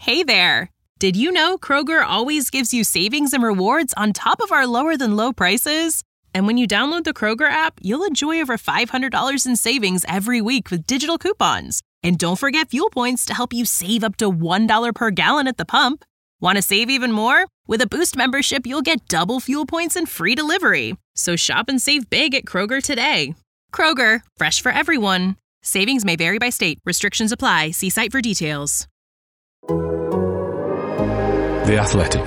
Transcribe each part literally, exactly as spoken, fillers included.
Hey there! Did you know Kroger always gives you savings and rewards on top of our lower-than-low prices? And when you download the Kroger app, you'll enjoy over five hundred dollars in savings every week with digital coupons. And don't forget fuel points to help you save up to one dollar per gallon at the pump. Want to save even more? With a Boost membership, you'll get double fuel points and free delivery. So shop and save big at Kroger today. Kroger, fresh for everyone. Savings may vary by state. Restrictions apply. See site for details. The Athletic.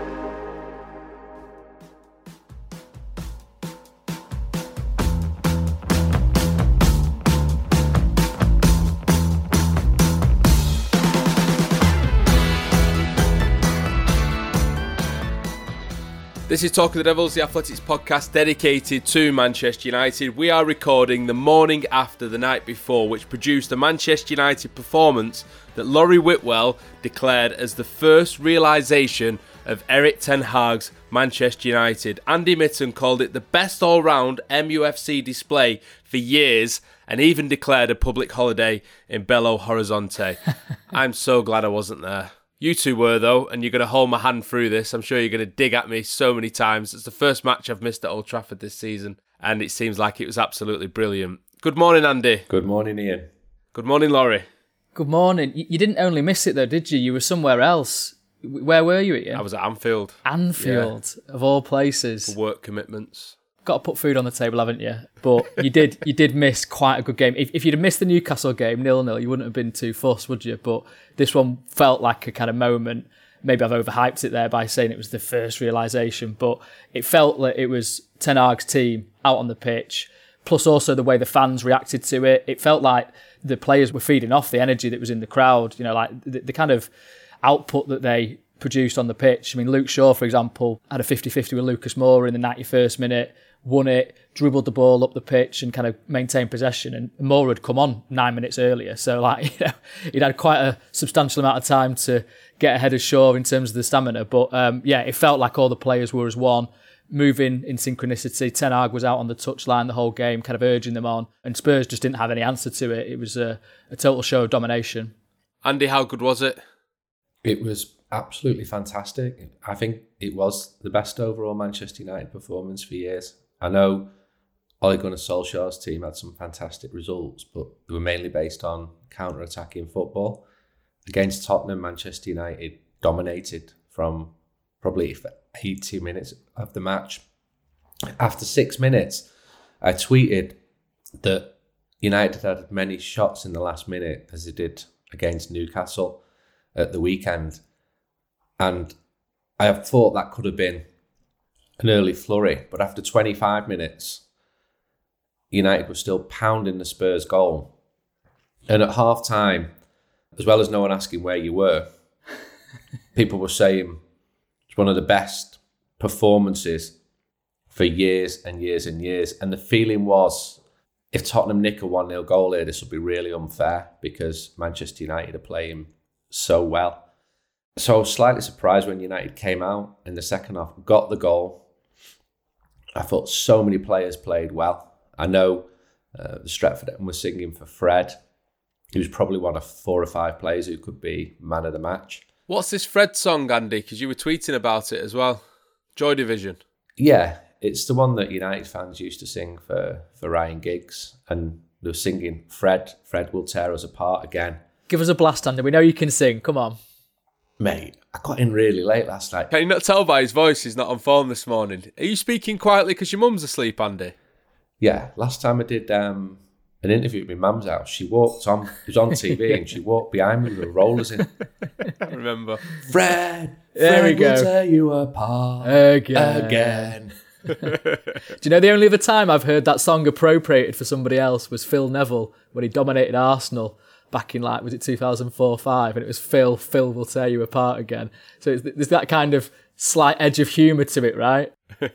This is Talk of the Devils, the Athletics podcast dedicated to Manchester United. We are recording the morning after the night before, which produced a Manchester United performance that Laurie Whitwell declared as the first realisation of Erik ten Hag's Manchester United. Andy Mitten called it the best all-round M U F C display for years and even declared a public holiday in Belo Horizonte. I'm so glad I wasn't there. You two were, though, and you're going to hold my hand through this. I'm sure you're going to dig at me so many times. It's the first match I've missed at Old Trafford this season, and it seems like it was absolutely brilliant. Good morning, Andy. Good morning, Ian. Good morning, Laurie. Good morning. You didn't only miss it, though, did you? You were somewhere else. Where were you, Ian? I was at Anfield. Anfield, yeah. Of all places. For work commitments. Got to put food on the table, haven't you? But you did you did miss quite a good game. If, if you'd have missed the Newcastle game, nil-nil, you wouldn't have been too fussed, would you? But this one felt like a kind of moment. Maybe I've overhyped it there by saying it was the first realisation, but it felt like it was Ten Hag's team out on the pitch, plus also the way the fans reacted to it. It felt like the players were feeding off the energy that was in the crowd, you know, like the, the kind of output that they produced on the pitch. I mean, Luke Shaw, for example, had a fifty-fifty with Lucas Moura in the ninety-first minute, won it, dribbled the ball up the pitch and kind of maintained possession. And Moura had come on nine minutes earlier. So, like, you know, he'd had quite a substantial amount of time to get ahead of Shaw in terms of the stamina. But, um, yeah, it felt like all the players were as one, moving in synchronicity. Ten Hag was out on the touchline the whole game, kind of urging them on. And Spurs just didn't have any answer to it. It was a, a total show of domination. Andy, how good was it? It was absolutely fantastic. I think it was the best overall Manchester United performance for years. I know Ole Gunnar Solskjaer's team had some fantastic results, but they were mainly based on counter-attacking football. Against Tottenham, Manchester United dominated from probably eighty minutes of the match. After six minutes, I tweeted that United had as many shots in the last minute as they did against Newcastle at the weekend. And I have thought that could have been an early flurry, but after twenty-five minutes, United was still pounding the Spurs goal. And at half time, as well as no one asking where you were, people were saying it's one of the best performances for years and years and years. And the feeling was, if Tottenham nick a one nil goal here, this will be really unfair because Manchester United are playing so well. So I was slightly surprised when United came out in the second half, got the goal. I thought so many players played well. I know uh, the Stretford End was singing for Fred. He was probably one of four or five players who could be man of the match. What's this Fred song, Andy? Because you were tweeting about it as well. Joy Division. Yeah, it's the one that United fans used to sing for, for Ryan Giggs. And they were singing, Fred, Fred will tear us apart again. Give us a blast, Andy. We know you can sing. Come on. Mate, I got in really late last night. Can you not tell by his voice he's not on form this morning? Are you speaking quietly because your mum's asleep, Andy? Yeah, last time I did um, an interview at my mum's house, she walked on, it was on T V, and she walked behind me with rollers in. I remember. Fred, there Fred we go. will tear you apart Again. again. Do you know the only other time I've heard that song appropriated for somebody else was Phil Neville when he dominated Arsenal back in, like, was it two thousand four five? And it was Phil, Phil will tear you apart again. So it's, there's that kind of slight edge of humour to it, right?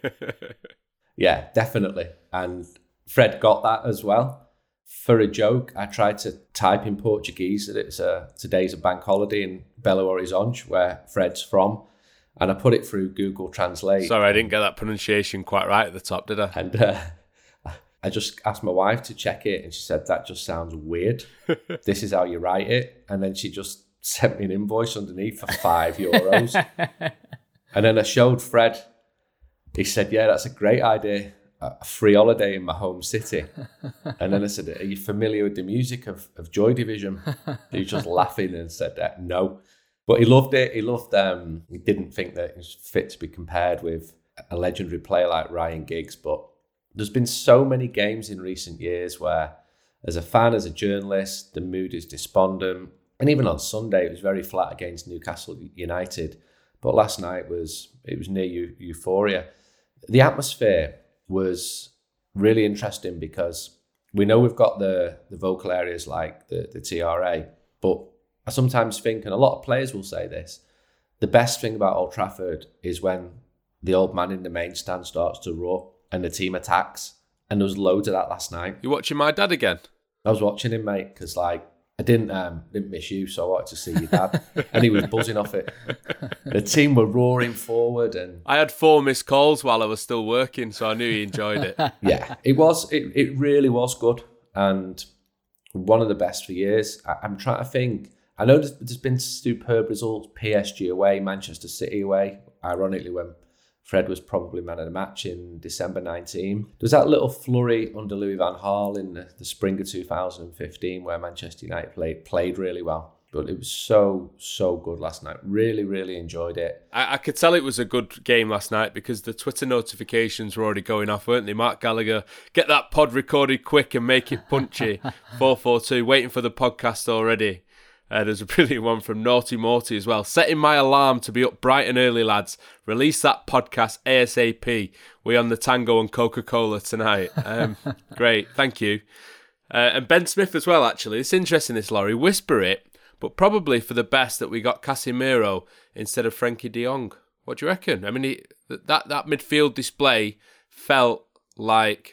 Yeah, definitely. And Fred got that as well. For a joke, I tried to type in Portuguese that it's a, today's a bank holiday in Belo Horizonte, where Fred's from. And I put it through Google Translate. Sorry, I didn't get that pronunciation quite right at the top, did I? And uh, I just asked my wife to check it, and she said, that just sounds weird. This is how you write it. And then she just sent me an invoice underneath for five euros. And then I showed Fred. He said, yeah, that's a great idea. A free holiday in my home city. And then I said, are you familiar with the music of, of Joy Division? He was just laughing and said, uh, no. But he loved it. He loved um he didn't think that it was fit to be compared with a legendary player like Ryan Giggs. But there's been so many games in recent years where, as a fan, as a journalist, the mood is despondent. And even on Sunday, it was very flat against Newcastle United. But last night was it was near eu- euphoria. The atmosphere was really interesting because we know we've got the, the vocal areas like the, the T R A, but I sometimes think, and a lot of players will say this, the best thing about Old Trafford is when the old man in the main stand starts to roar and the team attacks. And there was loads of that last night. You watching my dad again? I was watching him, mate, because like I didn't um, didn't miss you, so I wanted to see your dad. And he was buzzing off it. The team were roaring forward, and I had four missed calls while I was still working, so I knew he enjoyed it. Yeah, it was. It, it really was good, and one of the best for years. I, I'm trying to think. I know there's, there's been superb results: P S G away, Manchester City away. Ironically, when Fred was probably man of the match in December nineteen. There was that little flurry under Louis van Gaal in the, the spring of two thousand fifteen where Manchester United played played really well. But it was so, so good last night. Really, really enjoyed it. I, I could tell it was a good game last night because the Twitter notifications were already going off, weren't they? Mark Gallagher, get that pod recorded quick and make it punchy. four four two, waiting for the podcast already. Uh, there's a brilliant one from Naughty Morty as well. Setting my alarm to be up bright and early, lads. Release that podcast ASAP. We on the Tango and Coca-Cola tonight. Um, great, thank you. Uh, and Ben Smith as well, actually. It's interesting, this, Laurie. Whisper it, but probably for the best that we got Casemiro instead of Frankie de Jong. What do you reckon? I mean, he, that, that midfield display felt like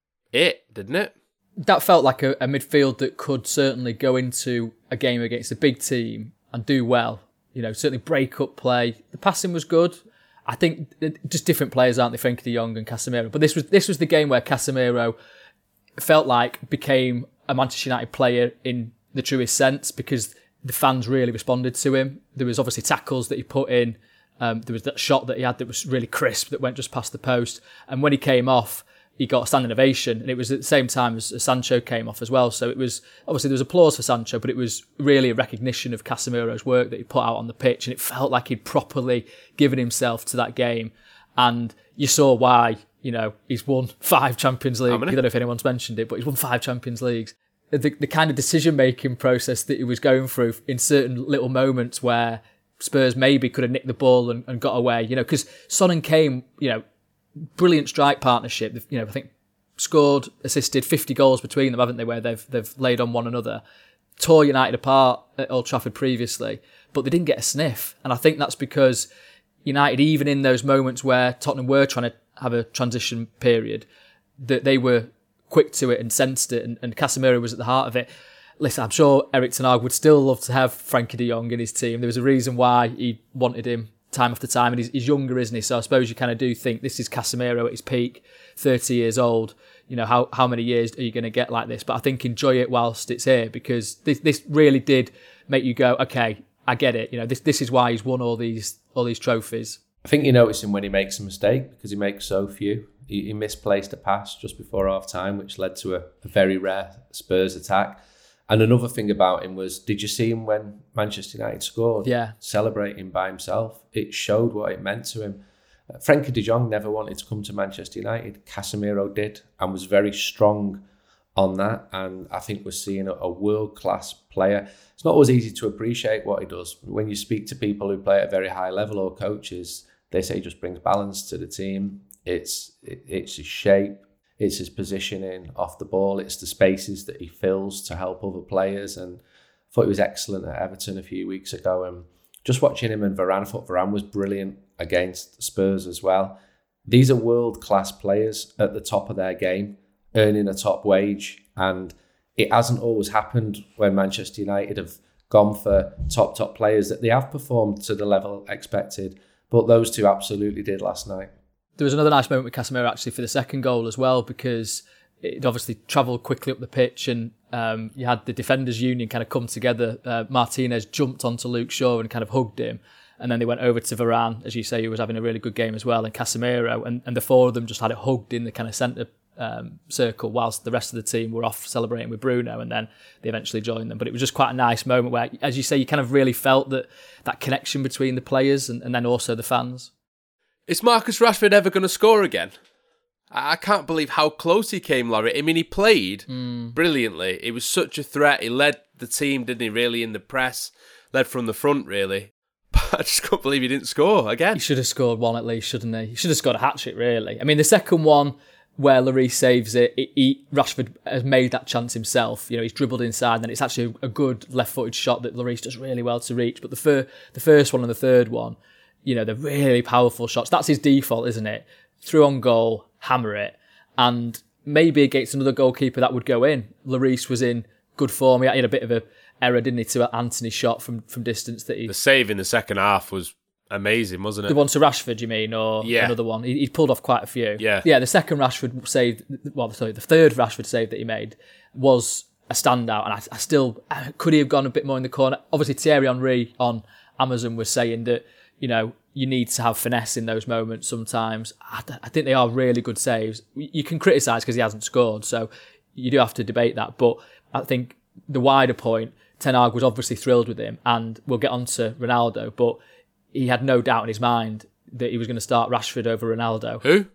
it, didn't it? That felt like a, a midfield that could certainly go into a game against a big team and do well. You know, certainly break up play. The passing was good. I think just different players, aren't they? Frankie de Jong and Casemiro. But this was this was the game where Casemiro felt like became a Manchester United player in the truest sense because the fans really responded to him. There was obviously tackles that he put in. Um, there was that shot that he had that was really crisp that went just past the post. And when he came off, he got a standing ovation, and it was at the same time as Sancho came off as well. So it was, obviously there was applause for Sancho, but it was really a recognition of Casemiro's work that he put out on the pitch, and it felt like he'd properly given himself to that game. And you saw why, you know, he's won five Champions League. I don't know if anyone's mentioned it, but he's won five Champions Leagues. The, the kind of decision-making process that he was going through in certain little moments where Spurs maybe could have nicked the ball and, and got away, you know, because Son and Kane, you know, brilliant strike partnership. They've, you know, I think scored, assisted fifty goals between them, haven't they? Where they've they've laid on one another, tore United apart at Old Trafford previously, but they didn't get a sniff. And I think that's because United, even in those moments where Tottenham were trying to have a transition period, that they were quick to it and sensed it, and, and Casemiro was at the heart of it. Listen, I'm sure Erik ten Hag would still love to have Frankie de Jong in his team. There was a reason why he wanted him time after time, and he's, he's younger, isn't he? So I suppose you kind of do think this is Casemiro at his peak, thirty years old. You know, how how many years are you going to get like this? But I think enjoy it whilst it's here, because this this really did make you go, okay, I get it. You know, this this is why he's won all these all these trophies. I think you notice him when he makes a mistake, because he makes so few. He, he misplaced a pass just before half time, which led to a, a very rare Spurs attack. And another thing about him was, did you see him when Manchester United scored? Yeah. Celebrating by himself. It showed what it meant to him. Uh, Frankie de Jong never wanted to come to Manchester United. Casemiro did, and was very strong on that. And I think we're seeing a, a world-class player. It's not always easy to appreciate what he does. When you speak to people who play at a very high level or coaches, they say he just brings balance to the team. It's it, it's his shape. It's his positioning off the ball. It's the spaces that he fills to help other players. And I thought he was excellent at Everton a few weeks ago. And just watching him and Varane, I thought Varane was brilliant against Spurs as well. These are world-class players at the top of their game, earning a top wage. And it hasn't always happened when Manchester United have gone for top, top players, that they have performed to the level expected. But those two absolutely did last night. There was another nice moment with Casemiro actually for the second goal as well, because it obviously travelled quickly up the pitch, and um, you had the defenders union kind of come together. Uh, Martinez jumped onto Luke Shaw and kind of hugged him, and then they went over to Varane, as you say, who was having a really good game as well, and Casemiro, and, and the four of them just had it hugged in the kind of centre um, circle, whilst the rest of the team were off celebrating with Bruno, and then they eventually joined them. But it was just quite a nice moment where, as you say, you kind of really felt that that connection between the players and, and then also the fans. Is Marcus Rashford ever going to score again? I can't believe how close he came, Laurie. I mean, he played mm. brilliantly. He was such a threat. He led the team, didn't he, really, in the press. Led from the front, really. But I just can't believe he didn't score again. He should have scored one at least, shouldn't he? He should have scored a hat-trick, really. I mean, the second one, where Lloris saves it, it, he, Rashford has made that chance himself. You know, he's dribbled inside, and it's actually a good left-footed shot that Lloris does really well to reach. But the, fir- the first one and the third one, you know, they're really powerful shots. That's his default, isn't it? Through on goal, hammer it. And maybe against another goalkeeper that would go in. Lloris was in good form. He had a bit of a error, didn't he, to Anthony's shot from, from distance. That he... The save in the second half was amazing, wasn't it? The one to Rashford, you mean, or yeah. another one? He, he pulled off quite a few. Yeah, yeah. The second Rashford save, well, sorry, the third Rashford save that he made was a standout, and I, I still could he have gone a bit more in the corner. Obviously, Thierry Henry on Amazon was saying that, you know, you need to have finesse in those moments sometimes. I, I think they are really good saves. You can criticise because he hasn't scored, so you do have to debate that. But I think the wider point, Ten Hag was obviously thrilled with him, and we'll get on to Ronaldo, but he had no doubt in his mind that he was going to start Rashford over Ronaldo. Who?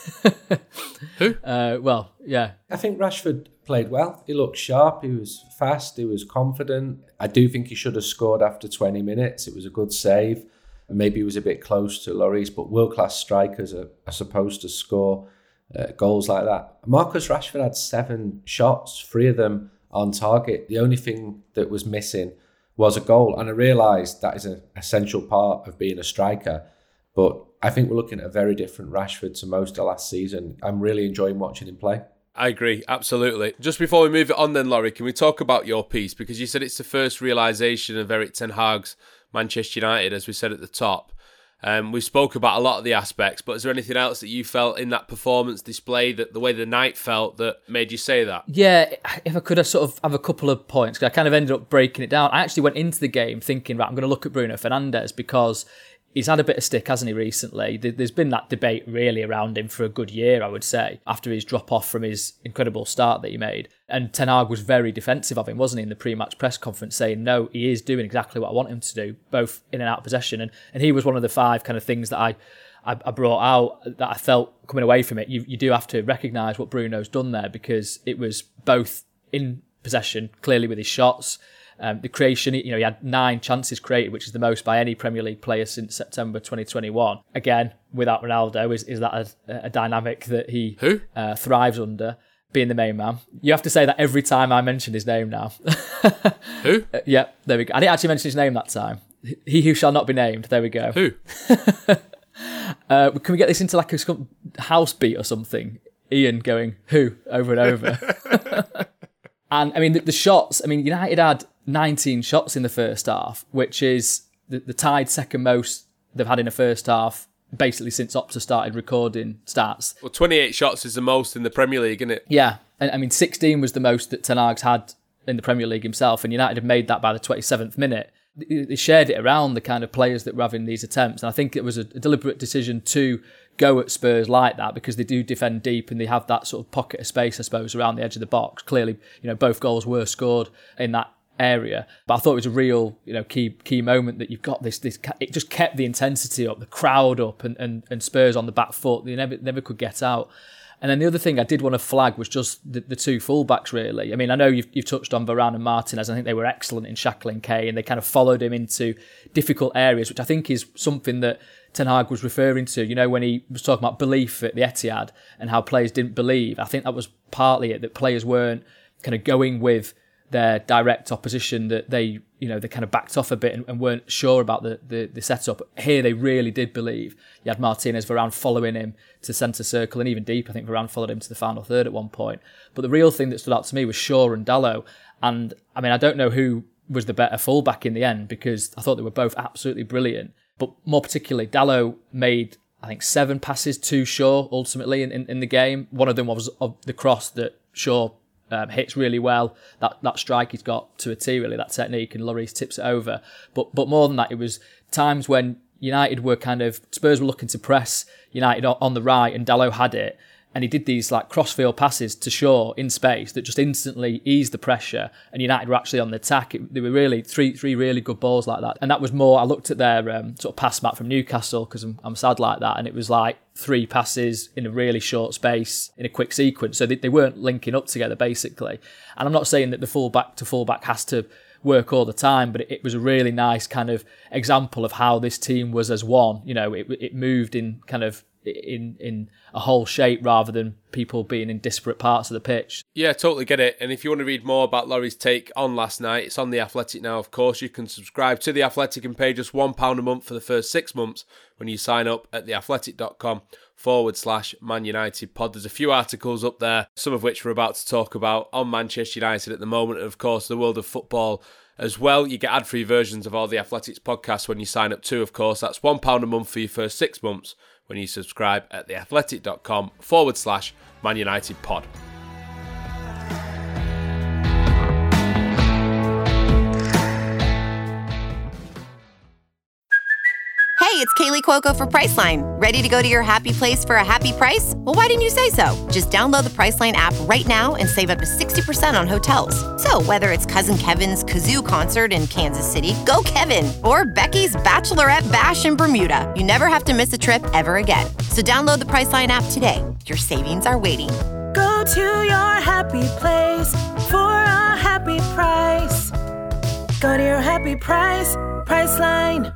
Who? Uh, well, yeah. I think Rashford played well. He looked sharp. He was fast. He was confident. I do think he should have scored after twenty minutes. It was a good save. Maybe he was a bit close to Lloris, but world-class strikers are, are supposed to score uh, goals like that. Marcus Rashford had seven shots, three of them on target. The only thing that was missing was a goal, and I realised that is an essential part of being a striker. But I think we're looking at a very different Rashford to most of last season. I'm really enjoying watching him play. I agree, absolutely. Just before we move it on then, Laurie, can we talk about your piece? Because you said it's the first realisation of Erik ten Hag's Manchester United, as we said at the top. Um, we spoke about a lot of the aspects, but is there anything else that you felt in that performance display, that the way the night felt, that made you say that? Yeah, if I could have sort of have a couple of points, because I kind of ended up breaking it down. I actually went into the game thinking, right, I'm going to look at Bruno Fernandes because he's had a bit of stick, hasn't he, recently? There's been that debate really around him for a good year, I would say, after his drop-off from his incredible start that he made. And Ten Hag was very defensive of him, wasn't he, in the pre-match press conference, saying, no, he is doing exactly what I want him to do, both in and out of possession. And and he was one of the five kind of things that I, I, I brought out that I felt coming away from it. You, you do have to recognise what Bruno's done there, because it was both in possession, clearly with his shots, Um, the creation, you know, he had nine chances created, which is the most by any Premier League player since September twenty twenty-one. Again, without Ronaldo, is, is that a, a dynamic that he Who? Uh, thrives under, being the main man? You have to say that every time I mention his name now. Who? Uh, yeah, there we go. I didn't actually mention his name that time. He who shall not be named. There we go. Who? uh, can we get this into like a house beat or something? Ian going, who? Over and over. And, I mean, the, the shots, I mean, United had nineteen shots in the first half, which is the, the tied second most they've had in a first half, basically since Opta started recording stats. Well, twenty-eight shots is the most in the Premier League, isn't it? Yeah. And, I mean, sixteen was the most that Ten Hag's had in the Premier League himself, and United had made that by the twenty-seventh minute. They shared it around the kind of players that were having these attempts, and I think it was a, a deliberate decision to go at Spurs like that, because they do defend deep and they have that sort of pocket of space, I suppose, around the edge of the box. Clearly, you know, both goals were scored in that area, but I thought it was a real, you know, key key moment that you've got this. This it just kept the intensity up, the crowd up, and and, and Spurs on the back foot. They never never could get out. And then the other thing I did want to flag was just the, the two fullbacks, really. I mean, I know you've, you've touched on Varane and Martinez. I think they were excellent in shackling Kane, and they kind of followed him into difficult areas, which I think is something that Ten Hag was referring to, you know, when he was talking about belief at the Etihad and how players didn't believe. I think that was partly it, that players weren't kind of going with their direct opposition, that they, you know, they kind of backed off a bit and, and weren't sure about the, the, the setup. Here they really did believe. You had Martinez, Varane following him to centre circle, and even deep. I think Varane followed him to the final third at one point. But the real thing that stood out to me was Shaw and Dalot. And I mean, I don't know who was the better fullback in the end, because I thought they were both absolutely brilliant. But more particularly, Dalot made, I think, seven passes to Shaw ultimately in, in, in the game. One of them was of the cross that Shaw um, hits really well. That that strike he's got to a T, really, that technique, and Lloris tips it over. But but more than that, it was times when United were kind of, Spurs were looking to press United on, on the right, and Dalot had it. And he did these like crossfield passes to Shaw in space that just instantly eased the pressure, and United were actually on the attack. It, they were really three three really good balls like that, and that was more. I looked at their um, sort of pass map from Newcastle because I'm, I'm sad like that, and it was like three passes in a really short space in a quick sequence. So they, they weren't linking up together basically. And I'm not saying that the fullback to fullback has to work all the time, but it, it was a really nice kind of example of how this team was as one. You know, it it moved in kind of. in in a whole shape rather than people being in disparate parts of the pitch. Yeah, totally get it. And if you want to read more about Laurie's take on last night, it's on The Athletic now, of course. You can subscribe to The Athletic and pay just one pound a month for the first six months when you sign up at theathletic.com forward slash Man United pod. There's a few articles up there, some of which we're about to talk about on Manchester United at the moment, and of course the world of football as well. You get ad-free versions of all The Athletic's podcasts when you sign up too, of course. That's one pound a month for your first six months when you subscribe at theathletic.com forward slash Man United pod. Hey, it's Kaylee Cuoco for Priceline. Ready to go to your happy place for a happy price? Well, why didn't you say so? Just download the Priceline app right now and save up to sixty percent on hotels. So whether it's Cousin Kevin's Kazoo Concert in Kansas City, go Kevin, or Becky's Bachelorette Bash in Bermuda, you never have to miss a trip ever again. So download the Priceline app today. Your savings are waiting. Go to your happy place for a happy price. Go to your happy price, Priceline.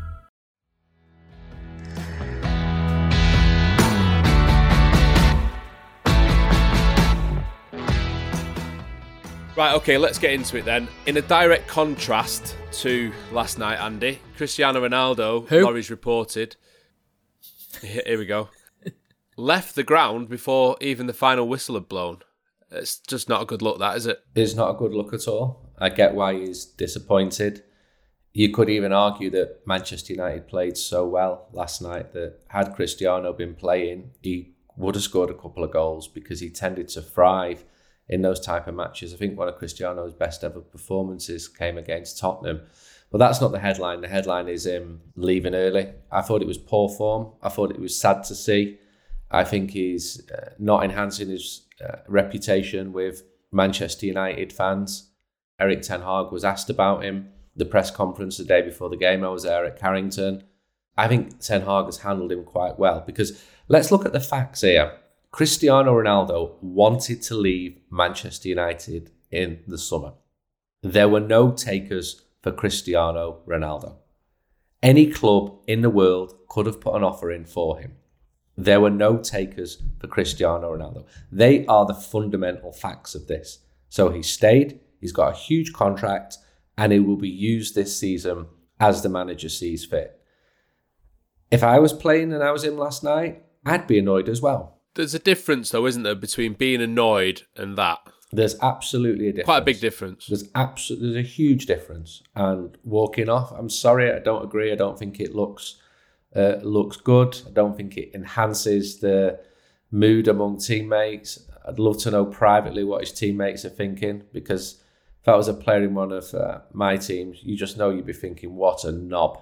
Right, okay, let's get into it then. In a direct contrast to last night, Andy, Cristiano Ronaldo, Who? Laurie's reported, here we go, left the ground before even the final whistle had blown. It's just not a good look, that, is it? It's not a good look at all. I get why he's disappointed. You could even argue that Manchester United played so well last night that had Cristiano been playing, he would have scored a couple of goals because he tended to thrive in those type of matches. I think one of Cristiano's best ever performances came against Tottenham. But that's not the headline. The headline is him leaving early. I thought it was poor form. I thought it was sad to see. I think he's uh, not enhancing his uh, reputation with Manchester United fans. Erik ten Hag was asked about him. The press conference the day before the game, I was there at Carrington. I think Ten Hag has handled him quite well, because let's look at the facts here. Cristiano Ronaldo wanted to leave Manchester United in the summer. There were no takers for Cristiano Ronaldo. Any club in the world could have put an offer in for him. There were no takers for Cristiano Ronaldo. They are the fundamental facts of this. So he stayed, he's got a huge contract, and it will be used this season as the manager sees fit. If I was playing and I was him last night, I'd be annoyed as well. There's a difference, though, isn't there, between being annoyed and that? There's absolutely a difference. Quite a big difference. There's absolutely there's a huge difference. And walking off, I'm sorry, I don't agree. I don't think it looks uh, looks good. I don't think it enhances the mood among teammates. I'd love to know privately what his teammates are thinking, because if I was a player in one of uh, my teams, you just know you'd be thinking, what a knob.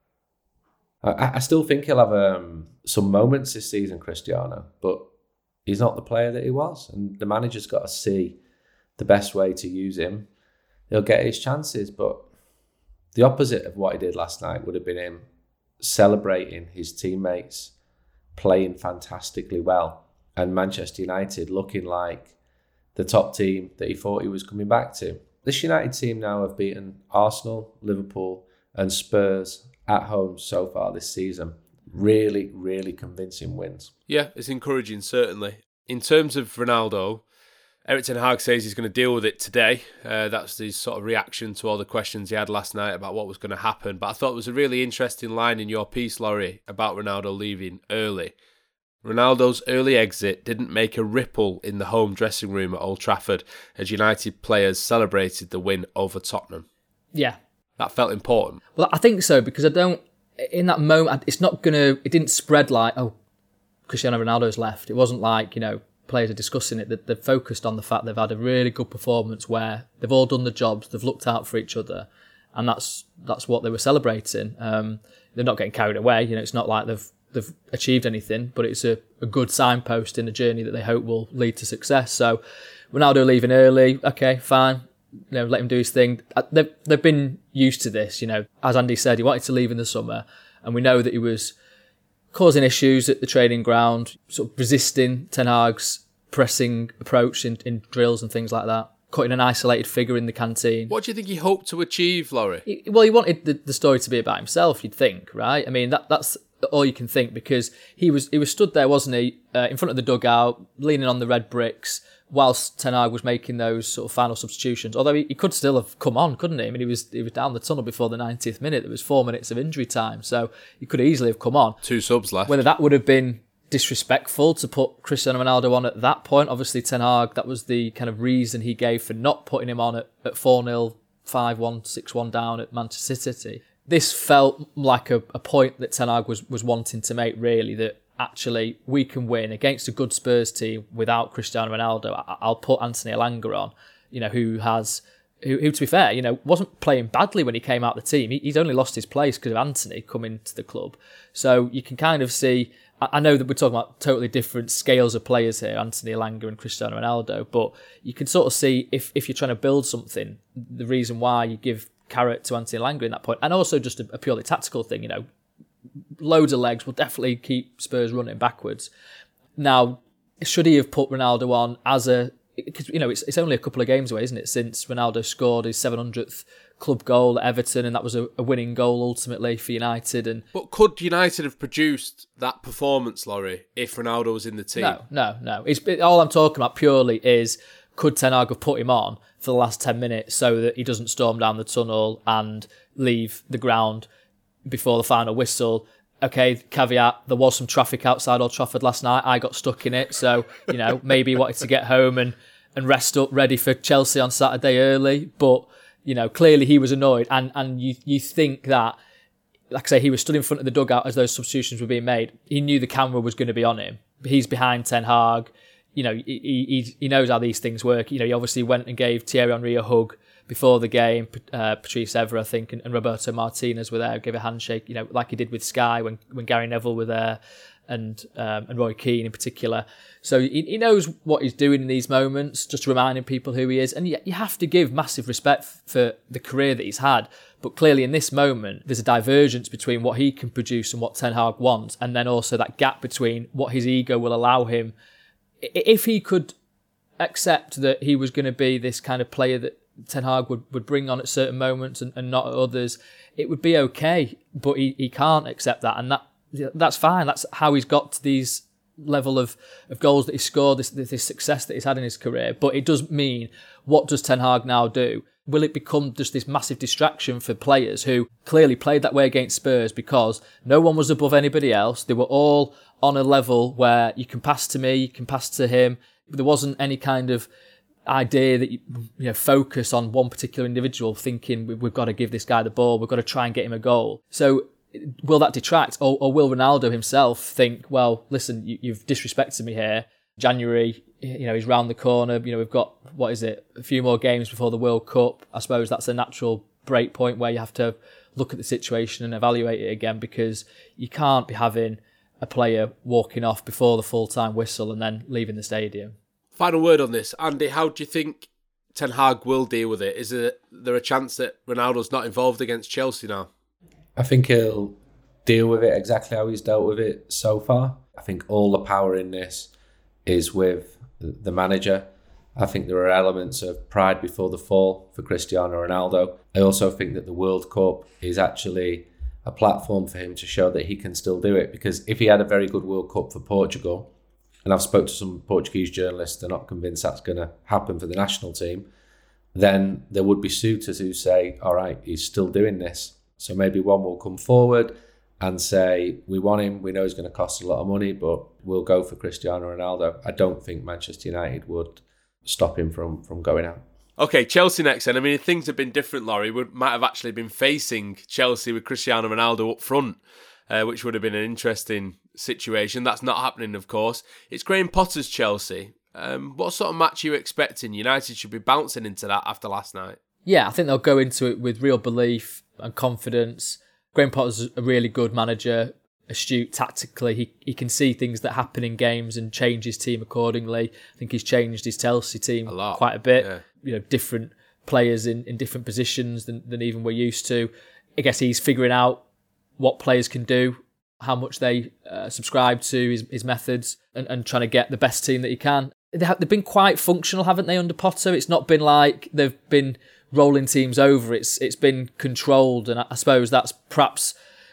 I, I still think he'll have um, some moments this season, Cristiano, but he's not the player that he was, and the manager's got to see the best way to use him. He'll get his chances, but the opposite of what he did last night would have been him celebrating his teammates, playing fantastically well, and Manchester United looking like the top team that he thought he was coming back to. This United team now have beaten Arsenal, Liverpool and Spurs at home so far this season. Really, really convincing wins. Yeah, it's encouraging, certainly. In terms of Ronaldo, Erik ten Hag says he's going to deal with it today. Uh, that's his sort of reaction to all the questions he had last night about what was going to happen. But I thought it was a really interesting line in your piece, Laurie, about Ronaldo leaving early. Ronaldo's early exit didn't make a ripple in the home dressing room at Old Trafford as United players celebrated the win over Tottenham. Yeah. That felt important. Well, I think so, because I don't, in that moment, it's not going to, it didn't spread like, oh, Cristiano Ronaldo's left. It wasn't like, you know, players are discussing it. They're focused on the fact they've had a really good performance where they've all done the jobs, they've looked out for each other, and that's that's what they were celebrating. Um, they're not getting carried away. You know, it's not like they've they've achieved anything, but it's a, a good signpost in a journey that they hope will lead to success. So Ronaldo leaving early, okay, fine. You know, let him do his thing. They've, they've been used to this. You know, as Andy said, he wanted to leave in the summer, and we know that he was causing issues at the training ground, sort of resisting Ten Hag's pressing approach in, in drills and things like that, cutting an isolated figure in the canteen. What do you think he hoped to achieve, Laurie? He, well, he wanted the, the story to be about himself, you'd think, right? I mean, that that's all you can think, because he was he was stood there, wasn't he, uh, in front of the dugout, leaning on the red bricks, whilst Ten Hag was making those sort of final substitutions. Although he, he could still have come on, couldn't he? I mean, he was he was down the tunnel before the ninetieth minute. There was four minutes of injury time, so he could easily have come on. Two subs left. Whether that would have been disrespectful to put Cristiano Ronaldo on at that point, obviously Ten Hag, that was the kind of reason he gave for not putting him on at, at four nil, five one, six one down at Manchester City. This felt like a, a point that Ten Hag was, was wanting to make, really, that actually we can win against a good Spurs team without Cristiano Ronaldo. I, I'll put Anthony Elanga on, you know, who has, who, who to be fair, you know, wasn't playing badly when he came out of the team. He, he's only lost his place because of Anthony coming to the club. So you can kind of see, I, I know that we're talking about totally different scales of players here, Anthony Elanga and Cristiano Ronaldo, but you can sort of see if, if you're trying to build something, the reason why you give carrot to Anthony Elanga in that point, and also just a, a purely tactical thing, you know, loads of legs will definitely keep Spurs running backwards. Now, should he have put Ronaldo on as a, because, you know, it's it's only a couple of games away, isn't it, since Ronaldo scored his seven hundredth club goal at Everton, and that was a, a winning goal ultimately for United. And but could United have produced that performance, Laurie, if Ronaldo was in the team? No, no, no. It's all I'm talking about purely is, could Ten Hag have put him on for the last ten minutes so that he doesn't storm down the tunnel and leave the ground before the final whistle? Okay, caveat, there was some traffic outside Old Trafford last night. I got stuck in it, so, you know, maybe he wanted to get home and, and rest up, ready for Chelsea on Saturday early. But, you know, clearly he was annoyed. And, and you, you think that, like I say, he was stood in front of the dugout as those substitutions were being made. He knew the camera was going to be on him. He's behind Ten Hag. You know, he, he, he knows how these things work. You know, he obviously went and gave Thierry Henry a hug before the game. Uh, Patrice Evra, I think, and, and Roberto Martinez were there, gave a handshake, you know, like he did with Sky when, when Gary Neville were there, and um, and Roy Keane in particular. So he, he knows what he's doing in these moments, just reminding people who he is. And you, you have to give massive respect for the career that he's had. But clearly in this moment, there's a divergence between what he can produce and what Ten Hag wants, and then also that gap between what his ego will allow him. If he could accept that he was going to be this kind of player that Ten Hag would, would bring on at certain moments and, and not at others, it would be okay. But he, he can't accept that, and that that's fine. That's how he's got to these level of, of goals that he scored, this, this success that he's had in his career. But it does mean, what does Ten Hag now do? Will it become just this massive distraction for players who clearly played that way against Spurs because no one was above anybody else? They were all on a level where you can pass to me, you can pass to him. There wasn't any kind of idea that you, you know, focus on one particular individual, thinking we've got to give this guy the ball, we've got to try and get him a goal. So will that detract, or, or will Ronaldo himself think, well, listen, you, you've disrespected me here. January, you know, he's round the corner. You know, we've got, what is it, a few more games before the World Cup. I suppose that's a natural break point where you have to look at the situation and evaluate it again, because you can't be having a player walking off before the full-time whistle and then leaving the stadium. Final word on this, Andy. How do you think Ten Hag will deal with it? Is there, there a chance that Ronaldo's not involved against Chelsea now? I think he'll deal with it exactly how he's dealt with it so far. I think all the power in this is with the manager. I think there are elements of pride before the fall for Cristiano Ronaldo. I also think that the World Cup is actually a platform for him to show that he can still do it, because if he had a very good World Cup for Portugal, and I've spoke to some Portuguese journalists, they're not convinced that's going to happen for the national team, then there would be suitors who say, all right, he's still doing this. So maybe one will come forward and say, we want him, we know he's going to cost a lot of money, but we'll go for Cristiano Ronaldo. I don't think Manchester United would stop him from, from going out. Okay, Chelsea next then. I mean, if things had been different, Laurie, we might have actually been facing Chelsea with Cristiano Ronaldo up front, uh, which would have been an interesting situation. That's not happening, of course. It's Graham Potter's Chelsea. Um, what sort of match are you expecting? United should be bouncing into that after last night. Yeah, I think they'll go into it with real belief and confidence. Graham Potter's a really good manager, astute tactically. He he can see things that happen in games and change his team accordingly. I think he's changed his Chelsea team a lot, quite a bit. Yeah. You know, different players in, in different positions than, than even we're used to. I guess he's figuring out what players can do, how much they uh, subscribe to his, his methods, and, and trying to get the best team that he can. They have, they've been quite functional, haven't they, under Potter? It's not been like they've been rolling teams over. It's it's been controlled, and I, I suppose that's perhaps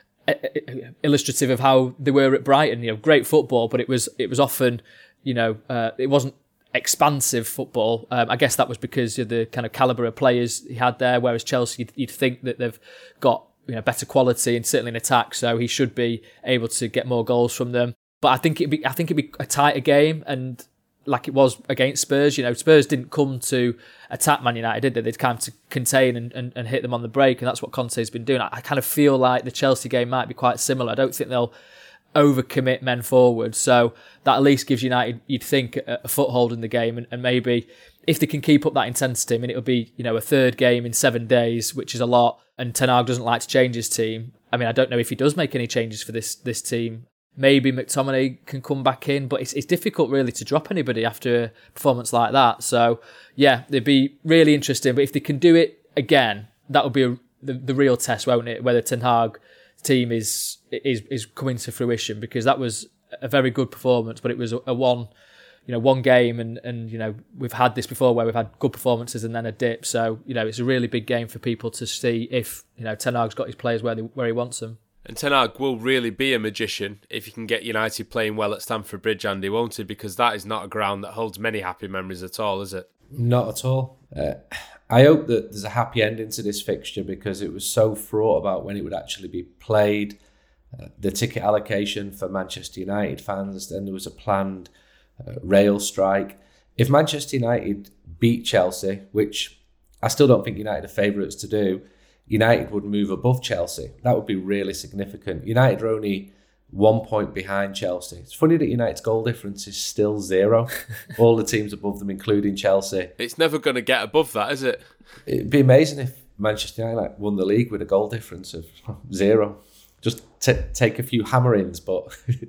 illustrative of how they were at Brighton. You know, great football, but it was it was often, you know, uh, it wasn't expansive football. Um, I guess that was because of the kind of calibre of players he had there, whereas Chelsea, you'd, you'd think that they've got, you know, better quality and certainly in attack, so he should be able to get more goals from them. But I think it'd be I think it'd be a tighter game, and like it was against Spurs, you know, Spurs didn't come to attack Man United, did they? They'd come to contain and, and, and hit them on the break, and that's what Conte's been doing. I, I kind of feel like the Chelsea game might be quite similar. I don't think they'll overcommit men forward, so that at least gives United, you'd think, a, a foothold in the game, and, and maybe if they can keep up that intensity, I mean, it'll be, you know, a third game in seven days, which is a lot, and Ten Hag doesn't like to change his team. I mean, I don't know if he does make any changes for this this team. Maybe McTominay can come back in, but it's it's difficult really to drop anybody after a performance like that. So, yeah, it'd be really interesting. But if they can do it again, that would be a, the, the real test, won't it? Whether Ten Hag team is is is coming to fruition, because that was a very good performance, but it was a, a one, you know, one game, and and you know, we've had this before where we've had good performances and then a dip. So, you know, it's a really big game for people to see if, you know, Ten Hag's got his players where they, where he wants them. And Ten Hag will really be a magician if he can get United playing well at Stamford Bridge, Andy, won't he? Because that is not a ground that holds many happy memories at all, is it? Not at all. Uh, I hope that there's a happy ending to this fixture, because it was so fraught about when it would actually be played. Uh, the ticket allocation for Manchester United fans, then there was a planned uh, rail strike. If Manchester United beat Chelsea, which I still don't think United are favourites to do, United would move above Chelsea. That would be really significant. United are only one point behind Chelsea. It's funny that United's goal difference is still zero. All the teams above them, including Chelsea. It's never going to get above that, is it? It'd be amazing if Manchester United like, won the league with a goal difference of zero. Just t- take a few hammer-ins, but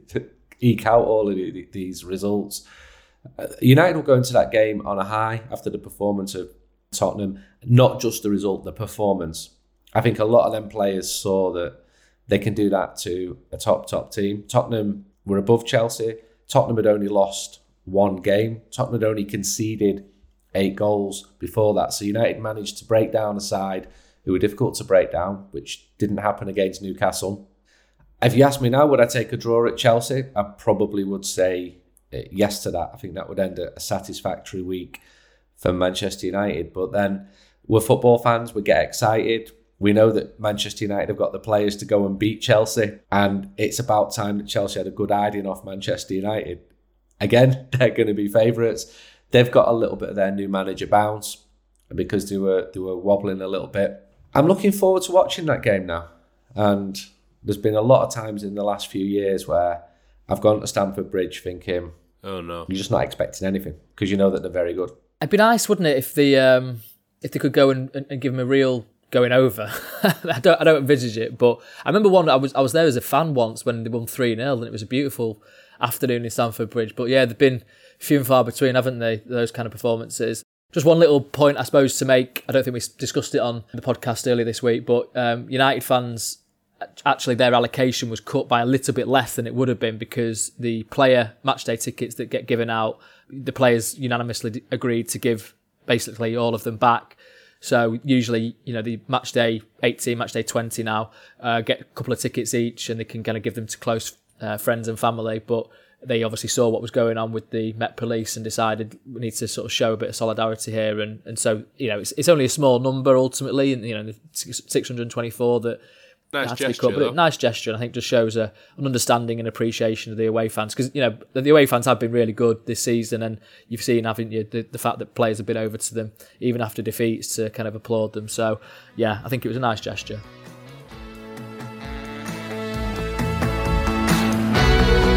eke out all of the, these results. Uh, United will go into that game on a high after the performance of Tottenham. Not just the result, the performance. I think a lot of them players saw that they can do that to a top, top team. Tottenham were above Chelsea. Tottenham had only lost one game. Tottenham had only conceded eight goals before that. So United managed to break down a side who were difficult to break down, which didn't happen against Newcastle. If you ask me now, would I take a draw at Chelsea? I probably would say yes to that. I think that would end a satisfactory week for Manchester United. But then we're football fans, we get excited. We know that Manchester United have got the players to go and beat Chelsea, and it's about time that Chelsea had a good hiding off Manchester United. Again, they're going to be favourites. They've got a little bit of their new manager bounce because they were they were wobbling a little bit. I'm looking forward to watching that game now. And there's been a lot of times in the last few years where I've gone to Stamford Bridge thinking, oh no, you're just not expecting anything because you know that they're very good. It'd be nice, wouldn't it, if the um, if they could go and, and, and give them a real going over. I don't I don't envisage it, but I remember one. I was I was there as a fan once when they won three nil, and it was a beautiful afternoon in Stamford Bridge. But yeah, they've been few and far between, haven't they? Those kind of performances. Just one little point, I suppose, to make. I don't think we discussed it on the podcast earlier this week, but um, United fans, actually their allocation was cut by a little bit less than it would have been because the player matchday tickets that get given out, the players unanimously agreed to give basically all of them back. So usually, you know, the matchday eighteen, matchday twenty now uh, get a couple of tickets each, and they can kind of give them to close uh, friends and family. But they obviously saw what was going on with the Met Police and decided we need to sort of show a bit of solidarity here. And, and so, you know, it's it's only a small number ultimately, and you know, the six hundred twenty-four that nice had to gesture, be cut, but a nice gesture. And I think just shows a, an understanding and appreciation of the away fans, because you know the away fans have been really good this season, and you've seen, haven't you, the, the fact that players have been over to them even after defeats to kind of applaud them. So yeah, I think it was a nice gesture.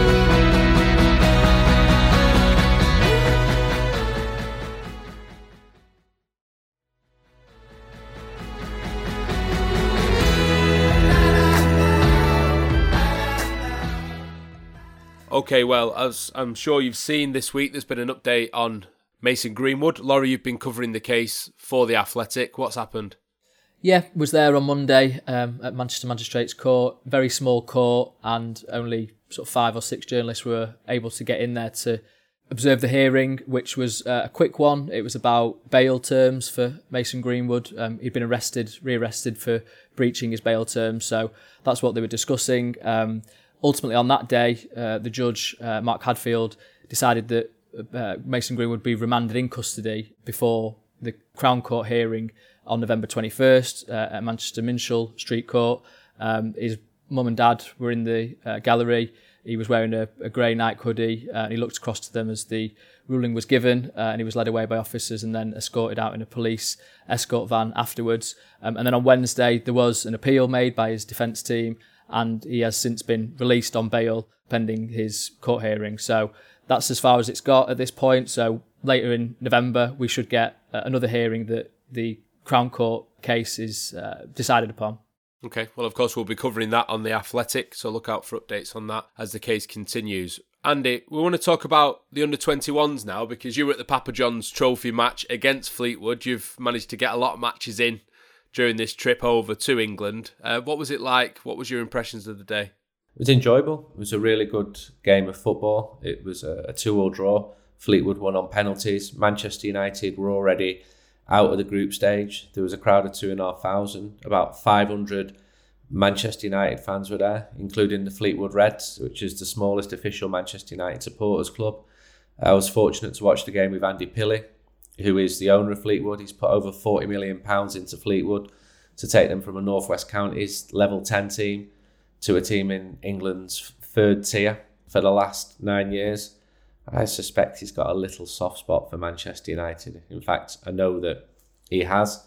Okay, well, as I'm sure you've seen this week, there's been an update on Mason Greenwood. Laurie, you've been covering the case for The Athletic. What's happened? Yeah, was there on Monday um, at Manchester Magistrates Court. Very small court, and only sort of five or six journalists were able to get in there to observe the hearing, which was uh, a quick one. It was about bail terms for Mason Greenwood. Um, he'd been arrested, re-arrested for breaching his bail terms, so that's what they were discussing. Um, ultimately, on that day, uh, the judge, uh, Mark Hadfield, decided that uh, Mason Greenwood be remanded in custody before the Crown Court hearing on November twenty-first uh, at Manchester Minshall Street Court. Um, his mum and dad were in the uh, gallery. He was wearing a, a grey Nike hoodie uh, and he looked across to them as the ruling was given uh, and he was led away by officers and then escorted out in a police escort van afterwards. Um, and then on Wednesday there was an appeal made by his defence team and he has since been released on bail pending his court hearing. So that's as far as it's got at this point. So later in November we should get uh, another hearing that the Crown Court case is uh, decided upon. Okay, well, of course, we'll be covering that on The Athletic, so look out for updates on that as the case continues. Andy, we want to talk about the under twenty-ones now because you were at the Papa John's Trophy match against Fleetwood. You've managed to get a lot of matches in during this trip over to England. Uh, what was it like? What was your impressions of the day? It was enjoyable. It was a really good game of football. It was a, a two-all draw. Fleetwood won on penalties. Manchester United were already out of the group stage. There was a crowd of two and a half thousand. About five hundred Manchester United fans were there, including the Fleetwood Reds, which is the smallest official Manchester United supporters club. I was fortunate to watch the game with Andy Pilley, who is the owner of Fleetwood. He's put over forty million pounds into Fleetwood to take them from a North West Counties level ten team to a team in England's third tier for the last nine years. I suspect he's got a little soft spot for Manchester United. In fact, I know that he has.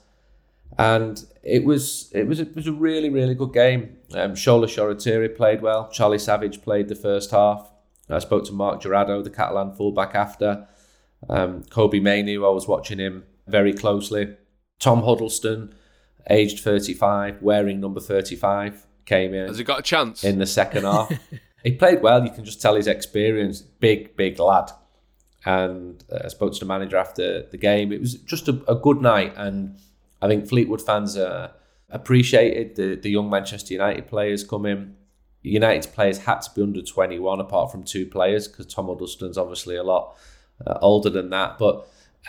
And it was it was a, it was a really, really good game. Um, Shola Shoretiri played well. Charlie Savage played the first half. I spoke to Mark Jurado, the Catalan fullback, after. Um, Kobe Mainoo, I was watching him very closely. Tom Huddleston, aged thirty-five, wearing number thirty-five, came in. Has he got a chance? In the second half. He played well. You can just tell his experience. Big, big lad. And uh, I spoke to the manager after the game. It was just a, a good night. And I think Fleetwood fans uh, appreciated the, the young Manchester United players come in. United's players had to be under twenty-one apart from two players because Tom Huddleston's obviously a lot uh, older than that. But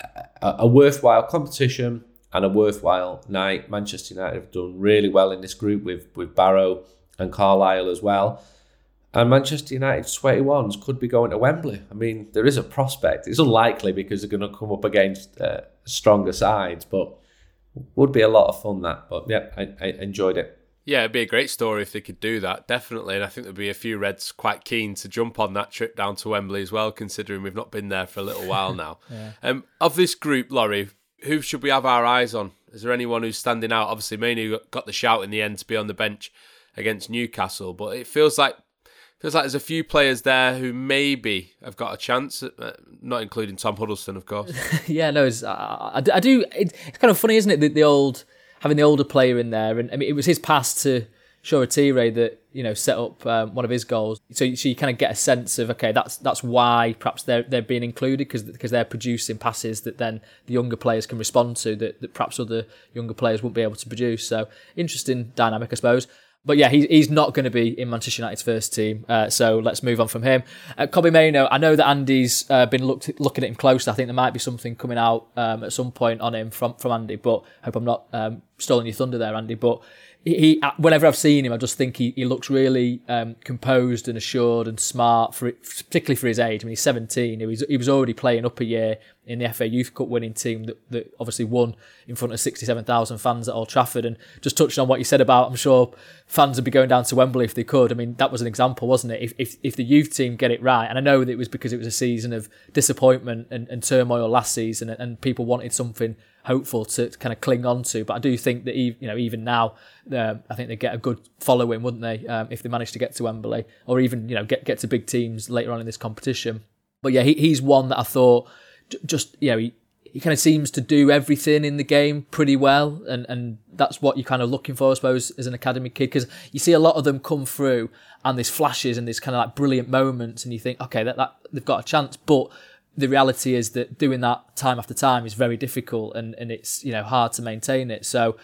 a, a worthwhile competition and a worthwhile night. Manchester United have done really well in this group with, with Barrow and Carlisle as well. And Manchester United's twenty-ones could be going to Wembley. I mean, there is a prospect. It's unlikely because they're going to come up against uh, stronger sides, but would be a lot of fun, that. But yeah, I, I enjoyed it. Yeah, it'd be a great story if they could do that, definitely. And I think there'd be a few Reds quite keen to jump on that trip down to Wembley as well, considering we've not been there for a little while now. yeah. um, of this group, Laurie, who should we have our eyes on? Is there anyone who's standing out? Obviously, Mainoo got the shout in the end to be on the bench against Newcastle, but it feels like Feels like there's a few players there who maybe have got a chance, uh, not including Tom Huddleston, of course. yeah, no, it's, I, I do. It's kind of funny, isn't it? The, the old having the older player in there, and I mean, it was his pass to Shoretiri that you know set up um, one of his goals. So, so you kind of get a sense of okay, that's that's why perhaps they're they're being included because because they're producing passes that then the younger players can respond to that, that perhaps other younger players won't be able to produce. So interesting dynamic, I suppose. But yeah, he, he's not going to be in Manchester United's first team, uh, so let's move on from him. Uh, Kobe Mainoo, I know that Andy's uh, been looked, looking at him closely. I think there might be something coming out um, at some point on him from, from Andy, but I hope I'm not um, stealing your thunder there, Andy. But he, he whenever I've seen him, I just think he, he looks really um, composed and assured and smart, for particularly for his age. I mean, he's seventeen. He was, he was already playing up a year in the F A Youth Cup winning team that, that obviously won in front of sixty-seven thousand fans at Old Trafford. And just touching on what you said about, I'm sure fans would be going down to Wembley if they could. I mean, that was an example, wasn't it? If if, if the youth team get it right, and I know that it was because it was a season of disappointment and, and turmoil last season, and, and people wanted something hopeful to, to kind of cling on to. But I do think that you know even now, uh, I think they get a good following, wouldn't they, um, if they manage to get to Wembley, or even you know get get to big teams later on in this competition. But yeah, he, he's one that I thought just you know he he kind of seems to do everything in the game pretty well, and, and that's what you're kind of looking for, I suppose, as an academy kid, because you see a lot of them come through and there's flashes and there's kind of like brilliant moments, and you think, okay, that, that they've got a chance, but the reality is that doing that time after time is very difficult, and, and it's, you know, hard to maintain it. So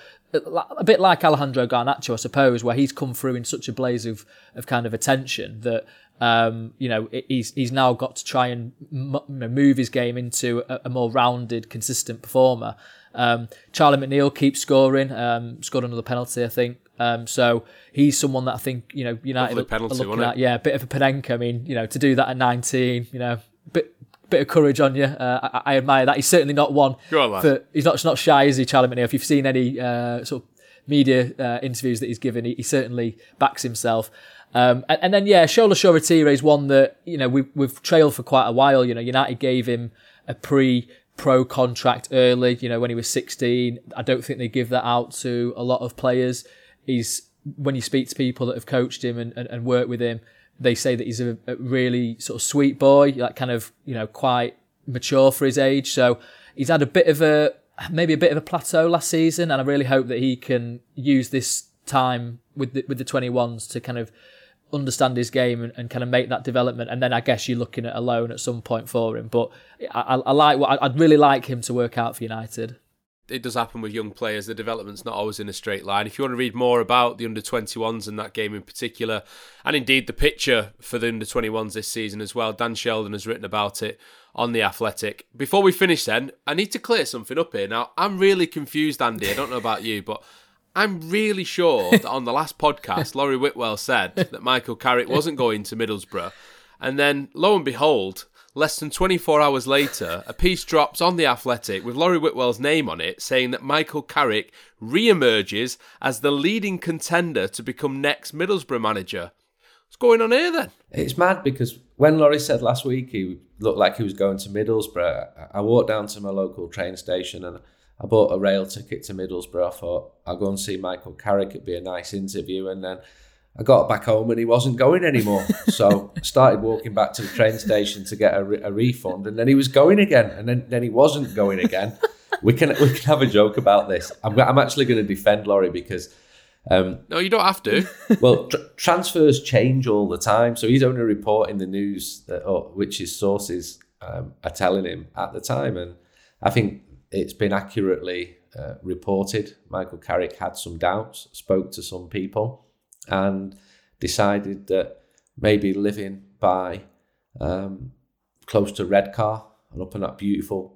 a bit like Alejandro Garnacho, I suppose, where he's come through in such a blaze of, of kind of attention that, um, you know, he's he's now got to try and m- you know, move his game into a, a more rounded, consistent performer. Um, Charlie McNeil keeps scoring, um, scored another penalty, I think. Um, so he's someone that I think, you know, United Lovely penalty, are looking wasn't at. it? Yeah, a bit of a Panenka. I mean, you know, to do that at nineteen, you know, bit bit of courage on you. Uh, I, I admire that. He's certainly not one. Go on, lad. For, he's not not shy, is he, Charlie McNeil? If you've seen any uh, sort of media uh, interviews that he's given, he, he certainly backs himself. Um, and, and then, yeah, Shola Shoretire is one that, you know, we've, we've trailed for quite a while. You know, United gave him a pre-pro contract early, you know, when he was sixteen. I don't think they give that out to a lot of players. He's, when you speak to people that have coached him and, and, and worked with him, they say that he's a, a really sort of sweet boy, like kind of, you know, quite mature for his age. So he's had a bit of a, maybe a bit of a plateau last season, and I really hope that he can use this time with the, with the twenty-ones to kind of understand his game and, and kind of make that development. And then I guess you're looking at a loan at some point for him. But I, I, I like what I'd really like him to work out for United. It does happen with young players. The development's not always in a straight line. If you want to read more about the under twenty-ones and that game in particular, and indeed the picture for the under twenty-ones this season as well, Dan Sheldon has written about it on The Athletic. Before we finish then, I need to clear something up here. Now, I'm really confused, Andy. I don't know about you, but I'm really sure that on the last podcast, Laurie Whitwell said that Michael Carrick wasn't going to Middlesbrough. And then, lo and behold, less than twenty-four hours later, a piece drops on The Athletic with Laurie Whitwell's name on it, saying that Michael Carrick re-emerges as the leading contender to become next Middlesbrough manager. What's going on here then? It's mad because when Laurie said last week he looked like he was going to Middlesbrough, I walked down to my local train station and I bought a rail ticket to Middlesbrough. I thought, I'll go and see Michael Carrick, it'd be a nice interview. And then I got back home and he wasn't going anymore. So I started walking back to the train station to get a, re- a refund, and then he was going again, and then, then he wasn't going again. we can we can have a joke about this. I'm, I'm actually going to defend Laurie because... Um, no, you don't have to. well, tr- transfers change all the time. So he's only reporting the news that, or, which his sources um, are telling him at the time. And I think it's been accurately uh, reported. Michael Carrick had some doubts, spoke to some people, and decided that maybe living by um, close to Redcar and up on that beautiful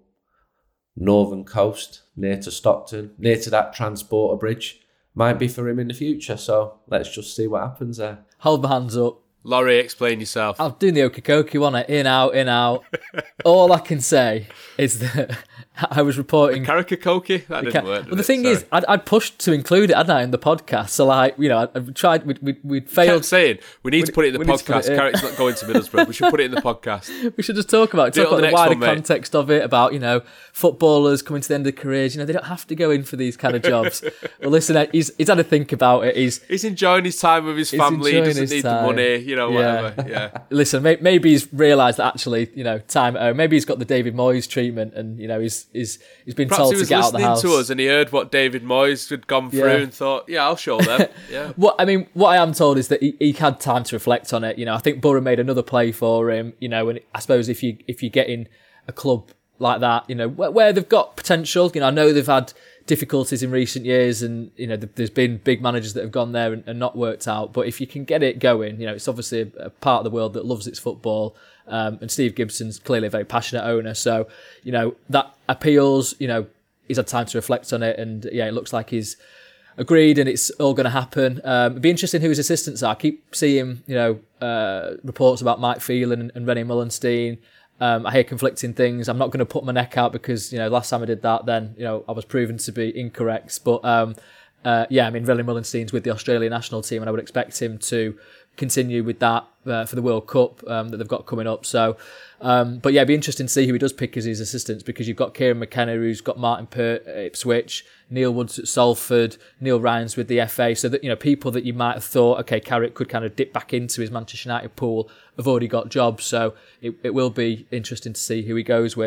northern coast near to Stockton, near to that transporter bridge, might be for him in the future. So let's just see what happens there. Hold my hands up. Laurie, explain yourself. I'm doing the okey-dokey one, in, out, in, out. All I can say is that I was reporting... Karakoke? That didn't work, did Well, the it? thing Sorry. is, I'd, I'd pushed to include it, hadn't I, in the podcast? So, like, you know, I, I tried, we'd, we'd, we'd I failed... kept saying, we need to put it in the we need to put podcast. it in. Carrick's not going to Middlesbrough. We should put it in the podcast. We should just talk about it, Do it talk on about the the next wider one, mate. context of it, about, you know, footballers coming to the end of their careers. You know, they don't have to go in for these kind of jobs. Well, listen, he's, he's had to think about it. He's He's enjoying his time with his He's family. He enjoying doesn't his need time. the money, you know, Yeah. whatever. Yeah. Listen, may- maybe he's realised that actually, you know, time at home. Maybe he's got the David Moyes treatment, and you know, he's he's he's been Perhaps told he to was get out of the listening house. to us and he heard what David Moyes had gone through Yeah. and thought, yeah, I'll show them. Yeah. What I mean, what I am told is that he, he had time to reflect on it. You know, I think Borough made another play for him. You know, and I suppose if you if you get in a club like that, you know, where, where they've got potential. You know, I know they've had difficulties in recent years, and you know, there's been big managers that have gone there and, and not worked out. But if you can get it going, you know, it's obviously a, a part of the world that loves its football. Um, and Steve Gibson's clearly a very passionate owner, so you know that appeals. You know, he's had time to reflect on it, and yeah, it looks like he's agreed, and it's all going to happen. Um, it'd be interesting who his assistants are. I keep seeing, you know, uh, reports about Mike Phelan and, and Rennie Mullenstein. Um, I hear conflicting things. I'm not going to put my neck out because you know last time I did that, then you know I was proven to be incorrect. But um, uh, yeah, I mean, Rennie Mullenstein's with the Australian national team, and I would expect him to continue with that uh, for the World Cup um, that they've got coming up. So, um, but yeah, it'd be interesting to see who he does pick as his assistants, because you've got Kieran McKenna, who's got Martin Pert at Ipswich, Neil Woods at Salford, Neil Ryans with the F A. So that, you know, people that you might have thought, okay, Carrick could kind of dip back into his Manchester United pool have already got jobs. So it, it will be interesting to see who he goes with.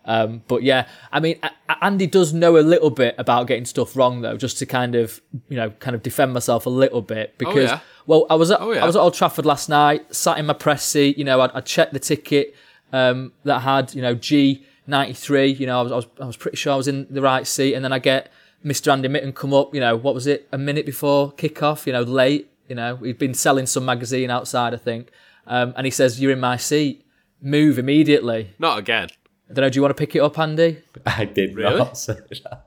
Um, but yeah, I mean, Andy does know a little bit about getting stuff wrong, though, just to kind of, you know, kind of defend myself a little bit. Because, oh, yeah. well, I was at, oh, yeah. I was at Old Trafford last night, sat in my press seat. You know, I, I checked the ticket um, that had, you know, G ninety-three. You know, I was, I was I was pretty sure I was in the right seat, and then I get Mister Andy Mitten come up. You know, what was it? A minute before kickoff. You know, late. You know, he'd been selling some magazine outside, I think, um, and he says, "You're in my seat. Move immediately." Not again. I don't know, do you want to pick it up, Andy? I did really? not say that.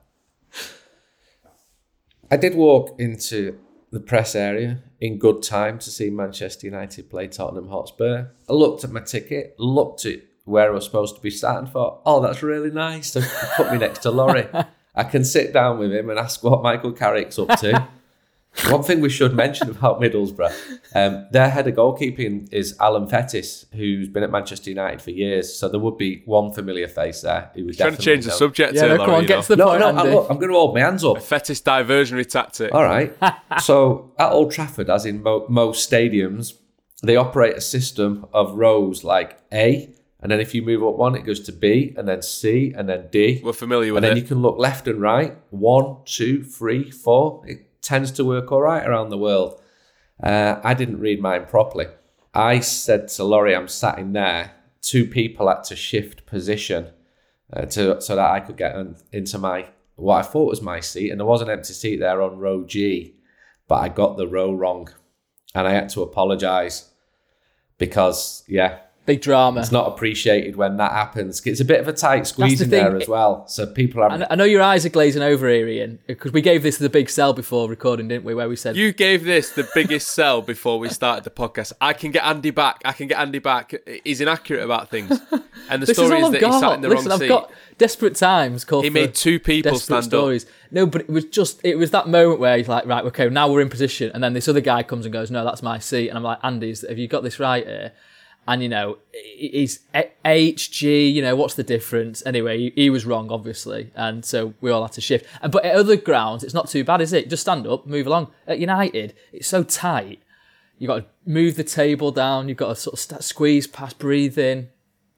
I did walk into the press area in good time to see Manchester United play Tottenham Hotspur. I looked at my ticket, looked at where I was supposed to be sat and thought, oh, that's really nice. So put me next to Laurie. I can sit down with him and ask what Michael Carrick's up to. One thing we should mention about Middlesbrough, um, their head of goalkeeping is Alan Fettis, who's been at Manchester United for years. So there would be one familiar face there. Who was trying to change the subject. Yeah, here, no, Laurie, come on, you get know. to the no, point, no, Andy. I, look, I'm going to hold my hands up. A Fettis diversionary tactic. All right. So at Old Trafford, as in mo- most stadiums, they operate a system of rows like A, and then if you move up one, it goes to B, and then C, and then D. We're familiar with and then it. you can look left and right. One, two, three, four. It tends to work all right around the world. Uh, I didn't read mine properly. I said to Laurie, I'm sat in there. Two people had to shift position uh, to so that I could get on, into my what I thought was my seat, and there was an empty seat there on row G, but I got the row wrong, and I had to apologise because yeah. Big drama. It's not appreciated when that happens. It's a bit of a tight squeeze the in thing. there as well. So people are... I know your eyes are glazing over here, Ian, because we gave this the big sell before recording, didn't we? Where we said... You gave this the biggest sell before we started the podcast. I can get Andy back. I can get Andy back. He's inaccurate about things. And the this story is, is that got. he sat in the Listen, wrong I've seat. got desperate times called He for made two people desperate stand stories. up. No, but it was just... It was that moment where he's like, right, okay, now we're in position. And then this other guy comes and goes, no, that's my seat. And I'm like, Andy, have you got this right here? And, you know, he's H G, you know, what's the difference? Anyway, he, he was wrong, obviously. And so we all had to shift. But at other grounds, it's not too bad, is it? Just stand up, move along. At United, it's so tight. You've got to move the table down. You've got to sort of start, squeeze past, breathe in.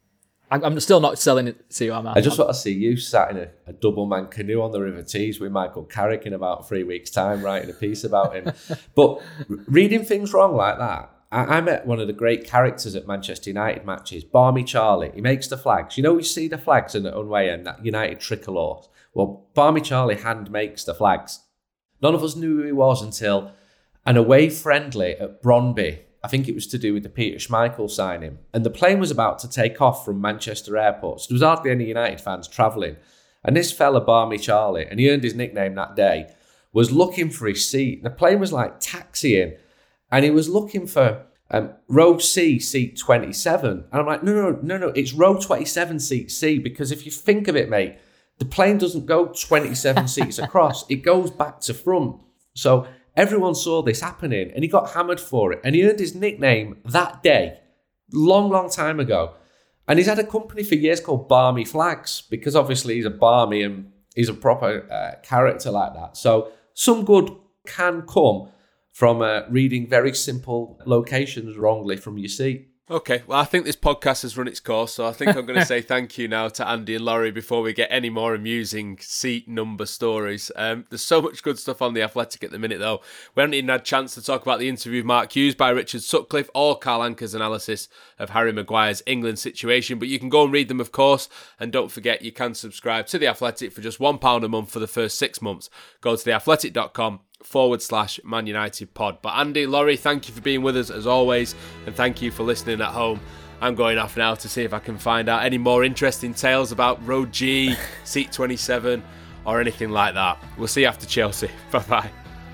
I'm still not selling it to you, am I? I just want to see you sat in a, a double-man canoe on the River Tees with Michael Carrick in about three weeks' time, writing a piece about him. But reading things wrong like that, I met one of the great characters at Manchester United matches, Barmy Charlie. He makes the flags. You know, you see the flags in the Unway and that United tricolour. Well, Barmy Charlie hand makes the flags. None of us knew who he was until an away friendly at Brøndby. I think it was to do with the Peter Schmeichel signing. And the plane was about to take off from Manchester Airport. So there was hardly any United fans travelling. And this fella, Barmy Charlie, and he earned his nickname that day, was looking for his seat. The plane was like taxiing. And he was looking for um, row C, seat twenty-seven. And I'm like, no, no, no, no, it's row twenty-seven, seat C. Because if you think of it, mate, the plane doesn't go twenty-seven seats across. It goes back to front. So everyone saw this happening and he got hammered for it. And he earned his nickname that day, long, long time ago. And he's had a company for years called Barmy Flags because obviously he's a Barmy and he's a proper uh, character like that. So some good can come from uh, reading very simple locations wrongly from your seat. Okay, well, I think this podcast has run its course, so I think I'm going to say thank you now to Andy and Laurie before we get any more amusing seat number stories. Um, there's so much good stuff on The Athletic at the minute, though. We haven't even had a chance to talk about the interview with Mark Hughes by Richard Sutcliffe or Carl Anker's analysis of Harry Maguire's England situation, but you can go and read them, of course, and don't forget you can subscribe to The Athletic for just one pound a month for the first six months. Go to theathletic.com forward slash Man United pod. But Andy, Laurie, thank you for being with us as always, and thank you for listening at home. I'm going off now to see if I can find out any more interesting tales about row G, seat twenty-seven, or anything like that. We'll see you after Chelsea. Bye bye.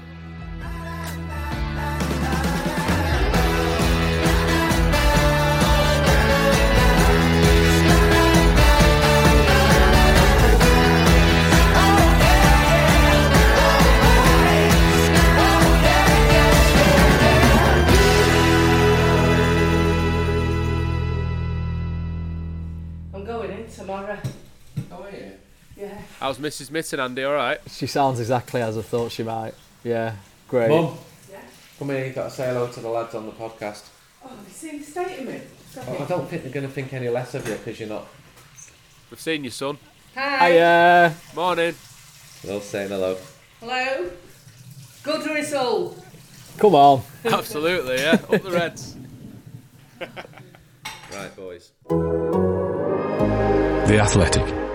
Tomorrow. Oh, are you? Yeah. How's Missus Mitten, Andy? All right? She sounds exactly as I thought she might. Yeah, great. Mum, Yeah. come here, you've got to say hello to the lads on the podcast. Oh, have you seen the state of me? Oh, I don't think they're going to think any less of you because you're not We've seen your son. Hi. Hiya. Morning. Well, saying hello. Hello. Go to his soul. Come on. Absolutely, yeah. Up the Reds. Right, boys. The Athletic.